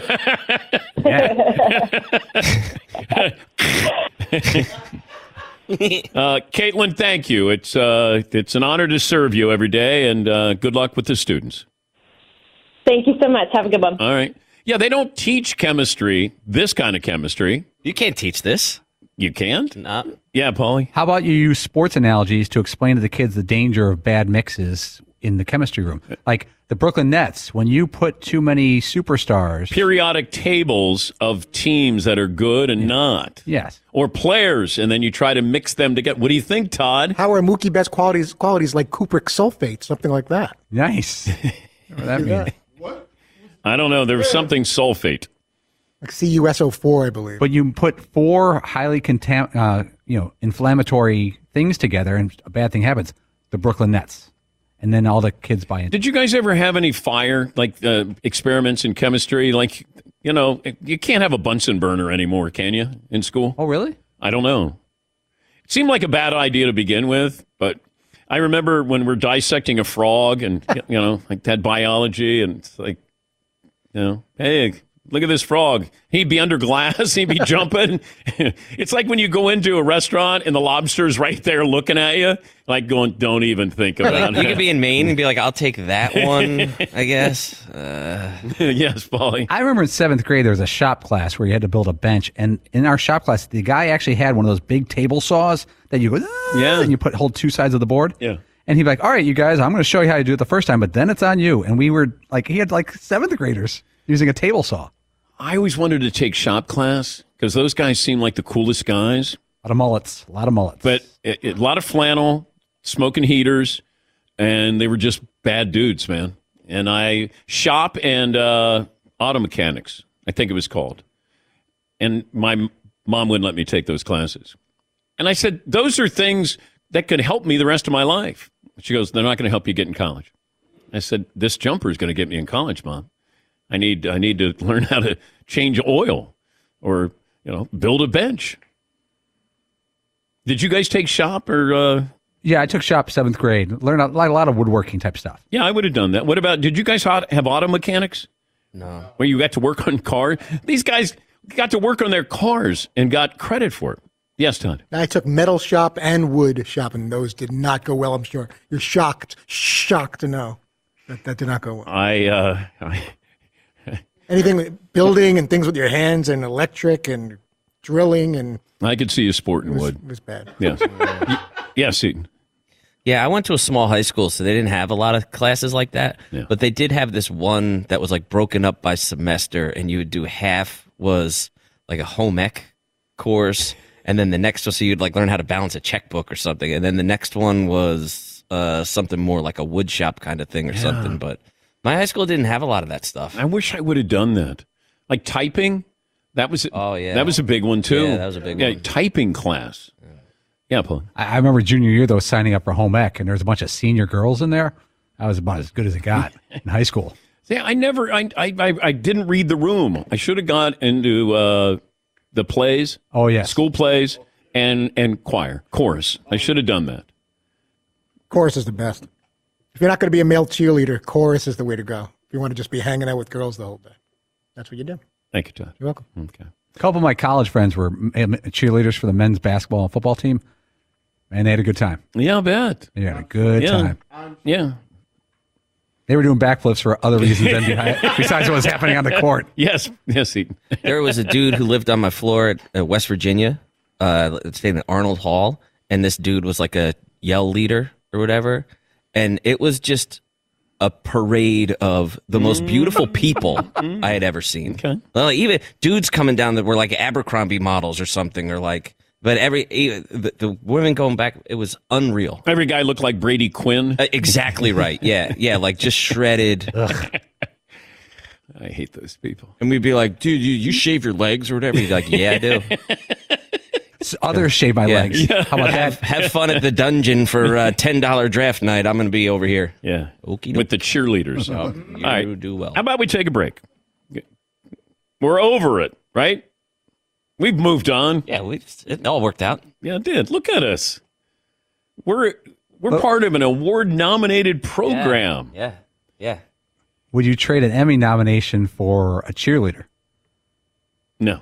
S2: Caitlin, thank you. It's an honor to serve you every day, and good luck with the students.
S15: Thank you so much. Have a good one.
S2: All right. Yeah, they don't teach chemistry, this kind of chemistry.
S8: You can't teach this.
S2: You can't?
S8: No.
S2: Yeah, Paulie?
S3: How about you use sports analogies to explain to the kids the danger of bad mixes in the chemistry room? Like the Brooklyn Nets, when you put too many superstars.
S2: Periodic tables of teams that are good and not.
S3: Yes.
S2: Or players, and then you try to mix them together. What do you think, Todd?
S10: How are Mookie Betts qualities like cupric sulfate, something like that?
S3: Nice. What does that mean?
S2: What? I don't know. There was something sulfate.
S10: Like CuSO4, I believe.
S3: But you put 4 highly inflammatory things together, and a bad thing happens. The Brooklyn Nets. And then all the kids buy into it.
S2: Did you guys ever have any fire, like experiments in chemistry? Like, you can't have a Bunsen burner anymore, can you, in school?
S3: Oh, really?
S2: I don't know. It seemed like a bad idea to begin with, but I remember when we're dissecting a frog and, like that biology, and it's like, hey, Look at this frog. He'd be under glass. He'd be jumping. It's like when you go into a restaurant and the lobster's right there looking at you, like going, don't even think about it.
S8: You could be in Maine and be like, I'll take that one, I guess.
S2: Yes, Paulie.
S3: I remember in 7th grade, there was a shop class where you had to build a bench. And in our shop class, the guy actually had one of those big table saws that you go, and you hold two sides of the board.
S2: Yeah.
S3: And he'd be like, all right, you guys, I'm going to show you how to do it the first time, but then it's on you. And we were like, he had like 7th graders using a table saw.
S2: I always wanted to take shop class because those guys seem like the coolest guys.
S3: A lot of mullets.
S2: But a lot of flannel, smoking heaters, and they were just bad dudes, man. And shop and auto mechanics, I think it was called. And my mom wouldn't let me take those classes. And I said, those are things that could help me the rest of my life. She goes, they're not going to help you get in college. I said, this jumper is going to get me in college, Mom. I need to learn how to change oil or, build a bench. Did you guys take shop or?
S3: Yeah, I took shop 7th grade. Learned a lot of woodworking type stuff.
S2: Yeah, I would have done that. What about, did you guys have auto mechanics?
S8: No.
S2: Where you got to work on cars? These guys got to work on their cars and got credit for it. Yes, Todd.
S10: I took metal shop and wood shop, and those did not go well, I'm sure. You're shocked to know that did not go well. Anything with building and things with your hands and electric and drilling and...
S2: I could see you sporting wood.
S10: It was bad.
S2: Yes. Yes, Seton.
S8: Yeah, I went to a small high school, so they didn't have a lot of classes like that. Yeah. But they did have this one that was like broken up by semester, and you would do half was like a home ec course, and then the next one, so you'd like learn how to balance a checkbook or something, and then the next one was something more like a wood shop kind of thing or something. But my high school didn't have a lot of that stuff.
S2: I wish I would have done that. Like typing, that was that was a big one too.
S8: Yeah, that was a big one.
S2: Typing class. Yeah, Paul.
S3: I remember junior year though, signing up for home ec, and there was a bunch of senior girls in there. I was about as good as it got in high school.
S2: Yeah, I didn't read the room. I should have got into the plays.
S3: Oh yeah,
S2: school plays and chorus. I should have done that.
S10: Chorus is the best. If you're not going to be a male cheerleader, chorus is the way to go. If you want to just be hanging out with girls the whole day, that's what you do.
S2: Thank you, Todd.
S10: You're welcome.
S2: Okay.
S3: A couple of my college friends were cheerleaders for the men's basketball and football team, and they had a good time.
S2: Yeah, I bet.
S3: They had a good time.
S2: Yeah.
S3: They were doing backflips for other reasons than besides what was happening on the court.
S2: Yes, Ethan.
S8: There was a dude who lived on my floor at West Virginia, staying at Arnold Hall, and this dude was like a yell leader or whatever, and it was just a parade of the most beautiful people I had ever seen.
S2: Okay.
S8: Well, even dudes coming down that were like Abercrombie models or something, or like, but the women going back, it was unreal.
S2: Every guy looked like Brady Quinn.
S8: Exactly right. Yeah, like just shredded.
S2: I hate those people.
S8: And we'd be like, dude, you shave your legs or whatever. He'd be like, yeah, I do.
S3: Others shave my legs.
S2: Yeah.
S8: How about have fun at the dungeon for $10 draft night. I'm going to be over here.
S2: Yeah.
S8: Okey-doke.
S2: With the cheerleaders.
S8: You
S2: All right.
S8: do well.
S2: How about we take a break? We're over it, right? We've moved on.
S8: Yeah, it all worked out.
S2: Yeah, it did. Look at us. We're part of an award-nominated program.
S8: Yeah.
S3: Would you trade an Emmy nomination for a cheerleader?
S2: No.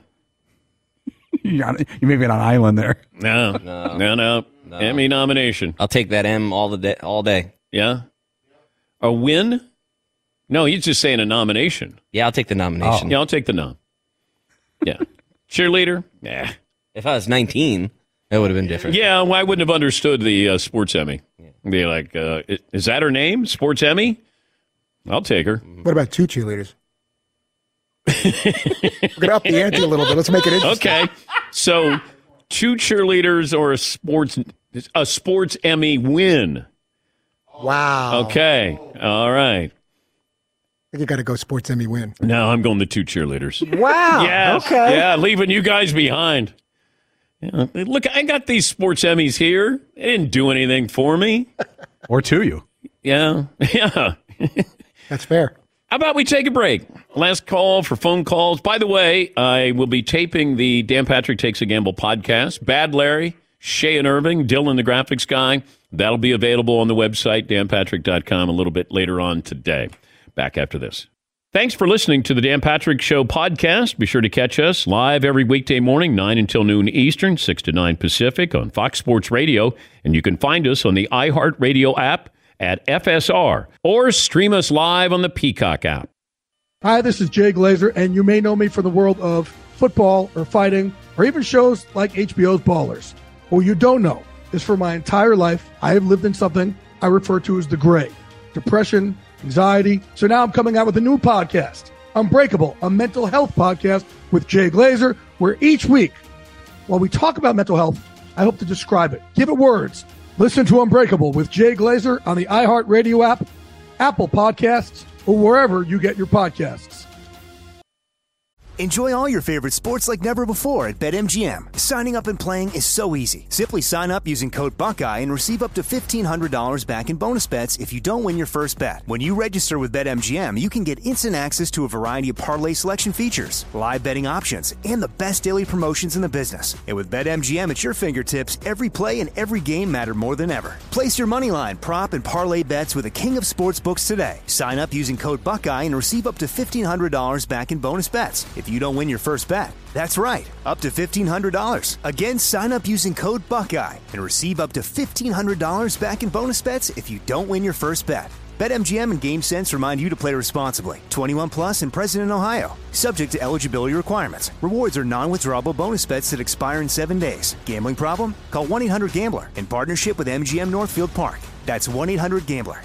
S3: You may be on an island there.
S2: No. Emmy nomination.
S8: I'll take that M all day.
S2: Yeah? A win? No, he's just saying a nomination.
S8: Yeah, I'll take the nomination.
S2: Yeah, I'll take the nom. Yeah. Cheerleader? Yeah.
S8: If I was 19, that would have been different.
S2: Yeah, well, I wouldn't have understood the Sports Emmy. Yeah. Be like, is that her name? Sports Emmy? I'll take her.
S10: What about two cheerleaders? We're going to up the ante a little bit. Let's make it interesting.
S2: Okay. So, two cheerleaders or a sports Emmy win.
S10: Wow.
S2: Okay. All right.
S10: I think you got to go sports Emmy win.
S2: No, I'm going the two cheerleaders.
S10: Wow.
S2: Yes.
S10: Okay.
S2: Yeah, leaving you guys behind. Yeah. Look, I got these sports Emmys here. They didn't do anything for me.
S3: Or to you.
S2: Yeah. Yeah.
S10: That's fair.
S2: How about we take a break? Last call for phone calls. By the way, I will be taping the Dan Patrick Takes a Gamble podcast. Bad Larry, Shay and Irving, Dylan the graphics guy. That'll be available on the website, danpatrick.com, a little bit later on today. Back after this. Thanks for listening to the Dan Patrick Show podcast. Be sure to catch us live every weekday morning, 9 until noon Eastern, 6 to 9 Pacific on Fox Sports Radio. And you can find us on the iHeartRadio app at FSR or stream us live on the Peacock app.
S16: Hi, this is Jay Glazer, and you may know me from the world of football or fighting or even shows like HBO's Ballers. What you don't know is for my entire life, I have lived in something I refer to as the gray. Depression, anxiety. So now I'm coming out with a new podcast, Unbreakable, a mental health podcast with Jay Glazer, where each week, while we talk about mental health, I hope to describe it, give it words. Listen to Unbreakable with Jay Glazer on the iHeartRadio app, Apple Podcasts, or wherever you get your podcasts.
S1: Enjoy all your favorite sports like never before at BetMGM. Signing up and playing is so easy. Simply sign up using code Buckeye and receive up to $1,500 back in bonus bets if you don't win your first bet. When you register with BetMGM, you can get instant access to a variety of parlay selection features, live betting options, and the best daily promotions in the business. And with BetMGM at your fingertips, every play and every game matter more than ever. Place your moneyline, prop, and parlay bets with the king of sportsbooks today. Sign up using code Buckeye and receive up to $1,500 back in bonus bets if you don't win your first bet. That's right, up to $1,500. Again, sign up using code Buckeye and receive up to $1,500 back in bonus bets if you don't win your first bet. BetMGM and GameSense remind you to play responsibly. 21 plus and present in Ohio. Subject to eligibility requirements. Rewards are non-withdrawable bonus bets that expire in 7 days. Gambling problem? Call 1-800-GAMBLER in partnership with MGM Northfield Park. That's 1-800-GAMBLER.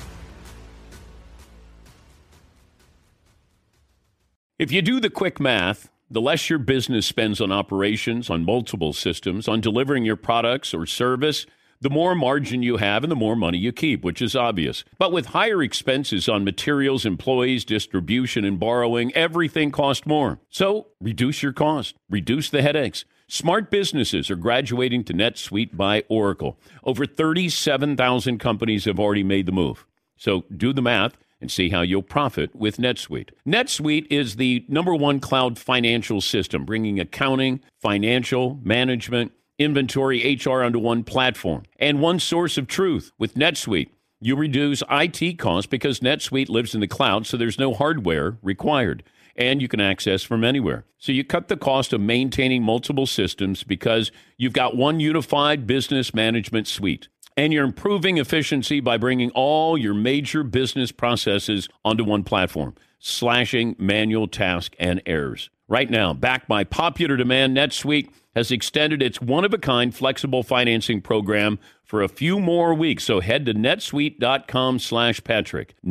S2: If you do the quick math, the less your business spends on operations, on multiple systems, on delivering your products or service, the more margin you have and the more money you keep, which is obvious. But with higher expenses on materials, employees, distribution, and borrowing, everything costs more. So reduce your cost, reduce the headaches. Smart businesses are graduating to NetSuite by Oracle. Over 37,000 companies have already made the move. So do the math and see how you'll profit with NetSuite. NetSuite is the #1 cloud financial system, bringing accounting, financial, management, inventory, HR onto one platform and one source of truth. With NetSuite, you reduce IT costs because NetSuite lives in the cloud, so there's no hardware required, and you can access from anywhere. So you cut the cost of maintaining multiple systems because you've got one unified business management suite. And you're improving efficiency by bringing all your major business processes onto one platform, slashing manual tasks and errors. Right now, backed by popular demand, NetSuite has extended its one-of-a-kind flexible financing program for a few more weeks. So head to netsuite.com/Patrick.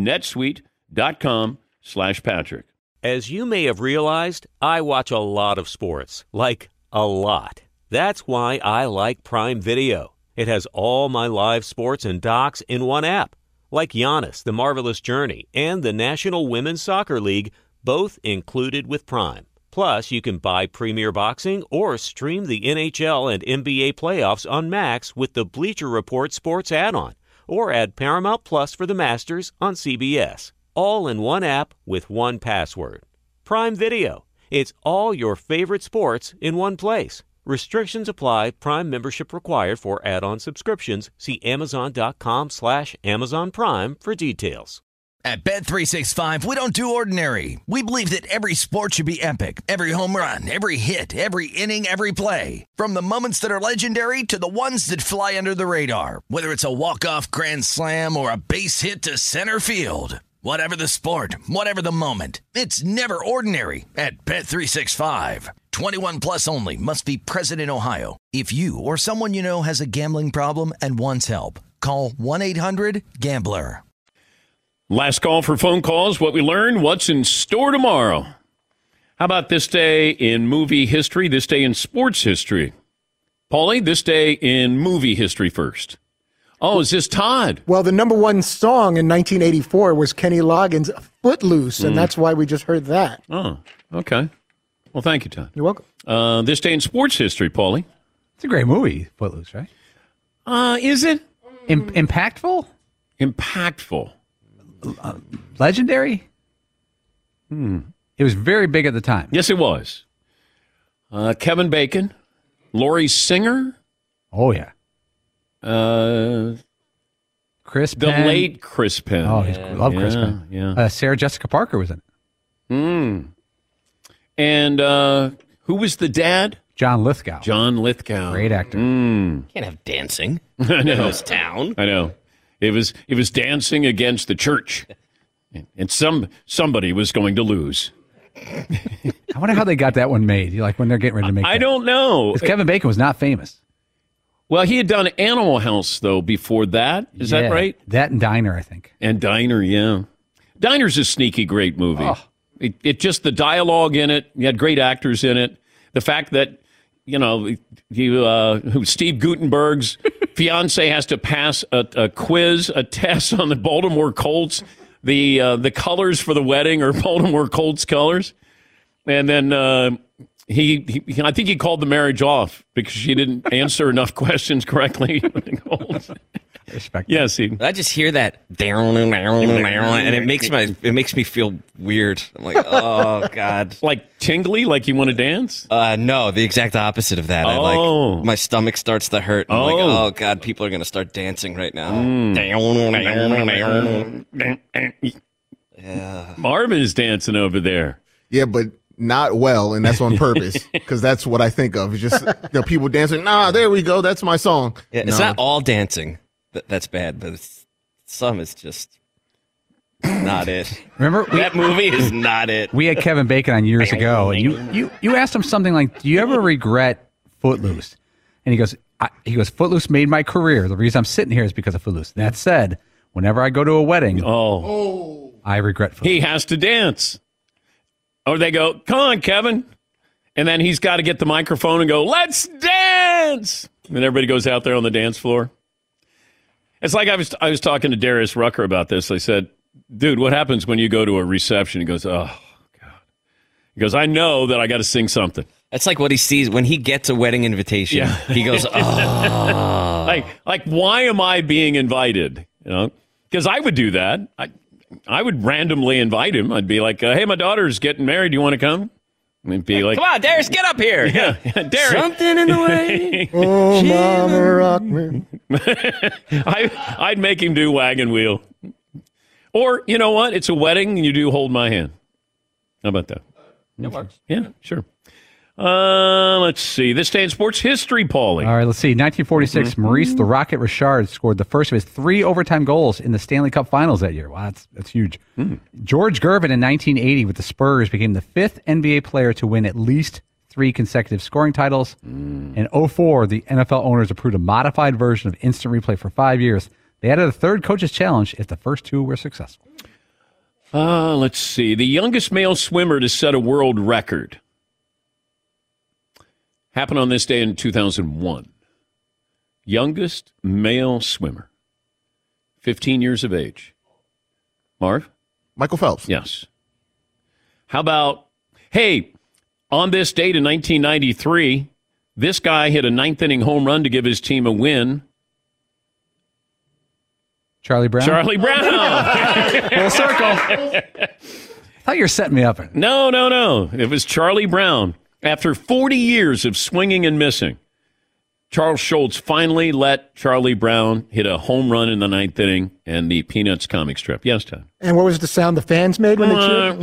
S2: netsuite.com/Patrick.
S17: As you may have realized, I watch a lot of sports, like a lot. That's why I like Prime Video. It has all my live sports and docs in one app, like Giannis, The Marvelous Journey, and the National Women's Soccer League, both included with Prime. Plus, you can buy Premier Boxing or stream the NHL and NBA playoffs on Max with the Bleacher Report Sports add-on, or add Paramount Plus for the Masters on CBS. All in one app with one password. Prime Video. It's all your favorite sports in one place. Restrictions apply. Prime membership required for add-on subscriptions. See Amazon.com/Amazon Prime for details.
S6: At Bet365, we don't do ordinary. We believe that every sport should be epic. Every home run, every hit, every inning, every play. From the moments that are legendary to the ones that fly under the radar. Whether it's a walk-off grand slam or a base hit to center field. Whatever the sport, whatever the moment, it's never ordinary at Bet365. 21 plus only. Must be present in Ohio. If you or someone you know has a gambling problem and wants help, call 1-800-GAMBLER.
S2: Last call for phone calls. What we learned, what's in store tomorrow. How about this day in movie history, this day in sports history? Paulie, this day in movie history first. Oh, is this Todd?
S10: Well, the #1 song in 1984 was Kenny Loggins' Footloose, and that's why we just heard that.
S2: Oh, okay. Well, thank you, Todd.
S10: You're welcome.
S2: This day in sports history, Paulie.
S3: It's a great movie, Footloose, right?
S2: Is it?
S3: Impactful?
S2: Impactful.
S3: Legendary? It was very big at the time.
S2: Yes, it was. Kevin Bacon. Laurie Singer.
S3: Oh, yeah. Chris Penn.
S2: The late Chris Penn.
S3: Oh, I love Chris Penn.
S2: Yeah.
S3: Sarah Jessica Parker was in it.
S2: And who was the dad?
S3: John Lithgow.
S2: John Lithgow.
S3: Great actor.
S8: Can't have dancing
S2: I
S8: in
S2: know.
S8: this town.
S2: I know. It was dancing against the church. And somebody was going to lose.
S3: I wonder how they got that one made. Like when they're getting ready to make
S2: I
S3: that.
S2: don't know.
S3: 'Cause Kevin Bacon was not famous.
S2: Well, he had done Animal House, though, before that. Is that
S3: Yeah,
S2: right?
S3: That and Diner, I think.
S2: And Diner, yeah. Diner's a sneaky great movie.
S3: Oh.
S2: It just, the dialogue in it, you had great actors in it. The fact that, Steve Guttenberg's fiance has to pass a quiz, a test on the Baltimore Colts. The colors for the wedding are Baltimore Colts colors. And then I think he called the marriage off because she didn't answer enough questions correctly.
S3: Respect.
S2: Yes,
S8: I just hear that and it makes me feel weird. I'm like, oh god,
S2: like tingly, like you want to dance?
S8: No, the exact opposite of that. I like my stomach starts to hurt. I'm like, oh god, people are gonna start dancing right now.
S2: Yeah. Marvin is dancing over there.
S9: Yeah, but not well, and that's on purpose because that's what I think of. It's just people dancing. Nah, there we go. That's my song.
S8: Yeah, it's not all dancing that's bad, but some is just not it.
S3: Remember
S8: that movie is not it.
S3: We had Kevin Bacon on years ago, and you asked him something like, "Do you ever regret Footloose?" And he goes, "Footloose made my career. The reason I'm sitting here is because of Footloose." That said, whenever I go to a wedding, I regret Footloose.
S2: He has to dance. Or they go, "Come on, Kevin," and then he's got to get the microphone and go, "Let's dance!" And everybody goes out there on the dance floor. It's like I was talking to Darius Rucker about this. I said, "Dude, what happens when you go to a reception?" He goes, "Oh God." He goes, "I know that I got to sing something."
S8: That's like what he sees when he gets a wedding invitation.
S2: Yeah.
S8: He goes, "Oh."
S2: like, why am I being invited? Because I would do that. I would randomly invite him. I'd be like, "Hey, my daughter's getting married. Do you want to come?" And he'd be like,
S8: "Come on, Darius, get up here."
S2: Yeah, Darius.
S8: Something in the way.
S10: Oh, mama, rock me.
S2: I'd make him do wagon wheel. Or, you know what? It's a wedding and you do hold my hand. How about that?
S8: That works.
S2: Yeah, sure. Let's see. This day in sports history, Paulie.
S3: All right, let's see. 1946, Maurice the Rocket Richard scored the first of his 3 overtime goals in the Stanley Cup Finals that year. Wow, that's huge. George Gervin in 1980 with the Spurs became the 5th NBA player to win at least 3 consecutive scoring titles. In 2004, the NFL owners approved a modified version of instant replay for 5 years. They added a third coach's challenge if the first 2 were successful.
S2: Let's see. The youngest male swimmer to set a world record happened on this day in 2001. Youngest male swimmer, 15 years of age. Marv?
S9: Michael Phelps.
S2: Yes. How about, hey, on this date in 1993, this guy hit a 9th-inning home run to give his team a win.
S3: Charlie Brown?
S2: Charlie Brown.
S3: Full circle. I thought you were setting me up.
S2: No. It was Charlie Brown. After 40 years of swinging and missing, Charles Schultz finally let Charlie Brown hit a home run in the 9th inning and the Peanuts comic strip. Yes, Todd.
S10: And what was the sound the fans made when they cheered?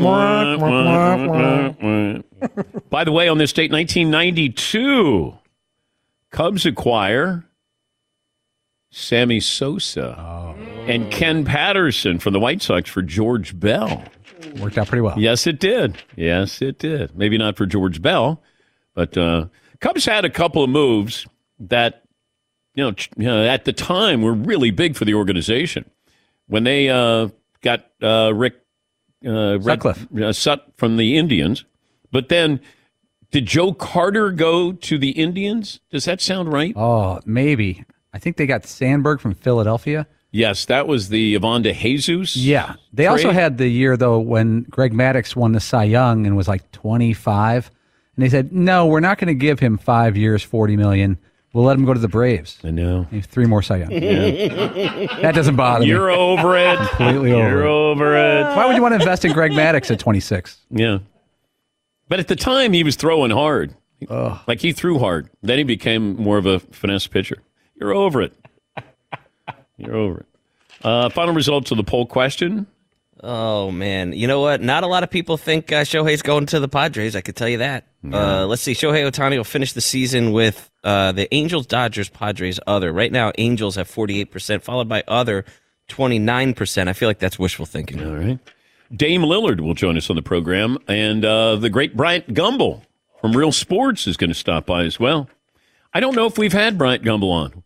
S2: By the way, on this date, 1992, Cubs acquire Sammy Sosa and Ken Patterson from the White Sox for George Bell.
S3: Worked out pretty well.
S2: Yes, it did. Maybe not for George Bell, but Cubs had a couple of moves that, at the time were really big for the organization. When they got Rick Sutcliffe from the Indians, but then did Joe Carter go to the Indians? Does that sound right?
S3: Oh, maybe. I think they got Sandberg from Philadelphia.
S2: Yes, that was the Ivan de Jesus.
S3: Yeah. They
S2: trade.
S3: also had the year, though, when Greg Maddux won the Cy Young and was like 25. And they said, no, we're not going to give him 5 years, $40 million. We'll let him go to the Braves.
S2: I know.
S3: 3 more Cy Young.
S2: Yeah.
S3: That doesn't bother me.
S2: You're over it.
S3: Completely over
S2: You're over it.
S3: Why would you want to invest in Greg Maddux at 26?
S2: Yeah. But at the time, he was throwing hard. Like, he threw hard. Then he became more of a finesse pitcher. You're over it. You're over it. Final results of the poll question.
S8: Oh, man. You know what? Not a lot of people think Shohei's going to the Padres. I could tell you that.
S2: Yeah.
S8: Let's see. Shohei Ohtani will finish the season with the Angels, Dodgers, Padres, other. Right now, Angels have 48%, followed by other 29%. I feel like that's wishful thinking.
S2: All right. Dame Lillard will join us on the program, and the great Bryant Gumbel from Real Sports is going to stop by as well. I don't know if we've had Bryant Gumbel on.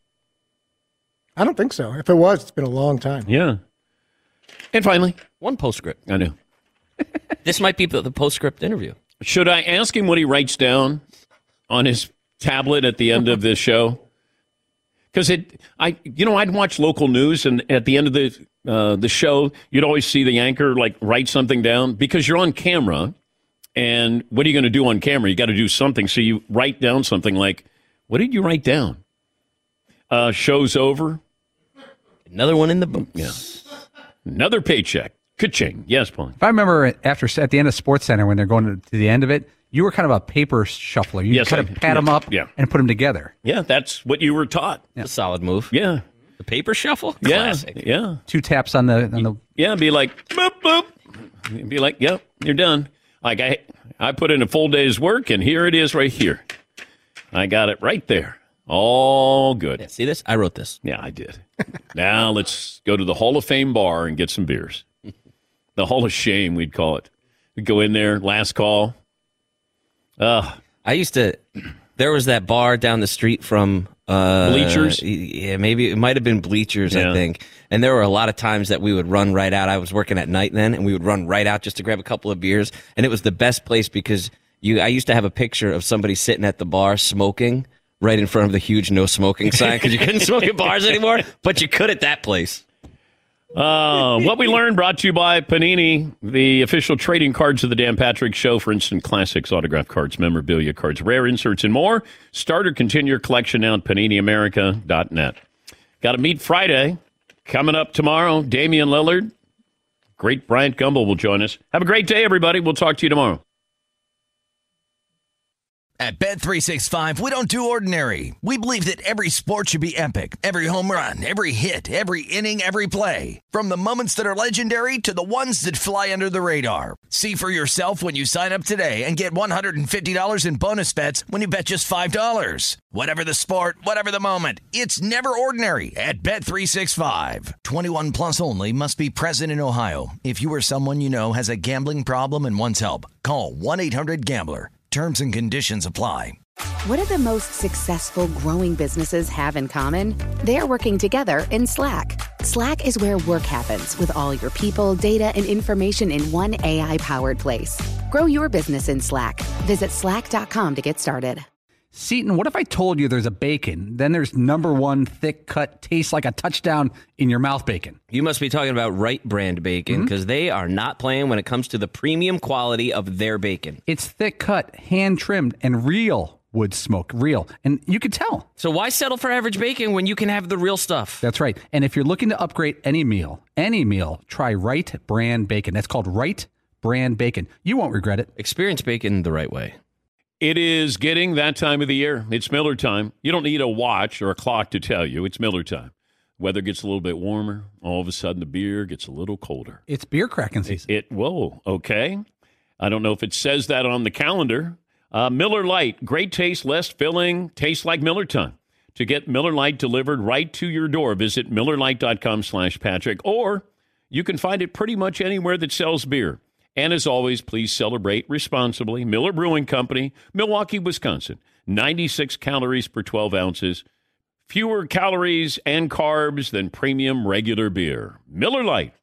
S10: I don't think so. If it was, it's been a long time.
S2: Yeah. And finally,
S8: one postscript.
S2: I know.
S8: This might be the postscript interview.
S2: Should I ask him what he writes down on his tablet at the end of this show? Because I'd watch local news, and at the end of the show, you'd always see the anchor write something down because you're on camera. And what are you going to do on camera? You got to do something. So you write down something like, what did you write down? Show's over.
S8: Another one in the books.
S2: Yeah. Another paycheck. Ka-ching. Yes, Paul.
S3: If I remember at the end of SportsCenter when they're going to the end of it, you were kind of a paper shuffler. You kind of pat them up and put them together.
S2: Yeah, that's what you were taught.
S8: A solid move.
S2: Yeah.
S8: The paper shuffle?
S2: Yeah.
S8: Classic.
S2: Yeah.
S3: 2 taps on the
S2: Yeah, be like, boop, boop. Be like, yep, you're done. Like I put in a full day's work, and here it is right here. I got it right there. All good.
S8: Yeah, see this? I wrote this.
S2: Yeah, I did. Now let's go to the Hall of Fame bar and get some beers. The Hall of Shame, we'd call it. We'd go in there, last call.
S8: I used to, there was that bar down the street from
S2: Bleachers?
S8: Yeah, maybe it might have been Bleachers, I think. And there were a lot of times that we would run right out. I was working at night then, and we would run right out just to grab a couple of beers. And it was the best place because I used to have a picture of somebody sitting at the bar smoking right in front of the huge no smoking sign because you couldn't smoke at bars anymore, but you could at that place.
S2: What we learned brought to you by Panini, the official trading cards of the Dan Patrick Show for instant classics, autograph cards, memorabilia cards, rare inserts, and more. Start or continue your collection now at PaniniAmerica.net. Got to meet Friday. Coming up tomorrow, Damian Lillard. Great Bryant Gumbel will join us. Have a great day, everybody. We'll talk to you tomorrow.
S6: At Bet365, we don't do ordinary. We believe that every sport should be epic. Every home run, every hit, every inning, every play. From the moments that are legendary to the ones that fly under the radar. See for yourself when you sign up today and get $150 in bonus bets when you bet just $5. Whatever the sport, whatever the moment, it's never ordinary at Bet365. 21 plus only. Must be present in Ohio. If you or someone you know has a gambling problem and wants help, call 1-800-GAMBLER. Terms and conditions apply.
S5: What do the most successful growing businesses have in common? They're working together in Slack. Slack is where work happens with all your people, data, and information in one AI-powered place. Grow your business in Slack. Visit slack.com to get started.
S3: Seton, what if I told you there's a bacon, then there's number one thick cut, tastes like a touchdown in your mouth bacon?
S8: You must be talking about Wright brand bacon because they are not playing when it comes to the premium quality of their bacon.
S3: It's thick cut, hand trimmed, and real wood smoke. Real. And you can tell.
S8: So why settle for average bacon when you can have the real stuff?
S3: That's right. And if you're looking to upgrade any meal, try Wright brand bacon. That's called Wright brand bacon. You won't regret it.
S8: Experience bacon the right way.
S2: It is getting that time of the year. It's Miller time. You don't need a watch or a clock to tell you. It's Miller time. Weather gets a little bit warmer. All of a sudden, the beer gets a little colder.
S3: It's beer cracking season.
S2: Whoa, okay. I don't know if it says that on the calendar. Miller Lite, great taste, less filling, tastes like Miller time. To get Miller Lite delivered right to your door, visit MillerLite.com/Patrick, or you can find it pretty much anywhere that sells beer. And as always, please celebrate responsibly. Miller Brewing Company, Milwaukee, Wisconsin. 96 calories per 12 ounces. Fewer calories and carbs than premium regular beer. Miller Lite.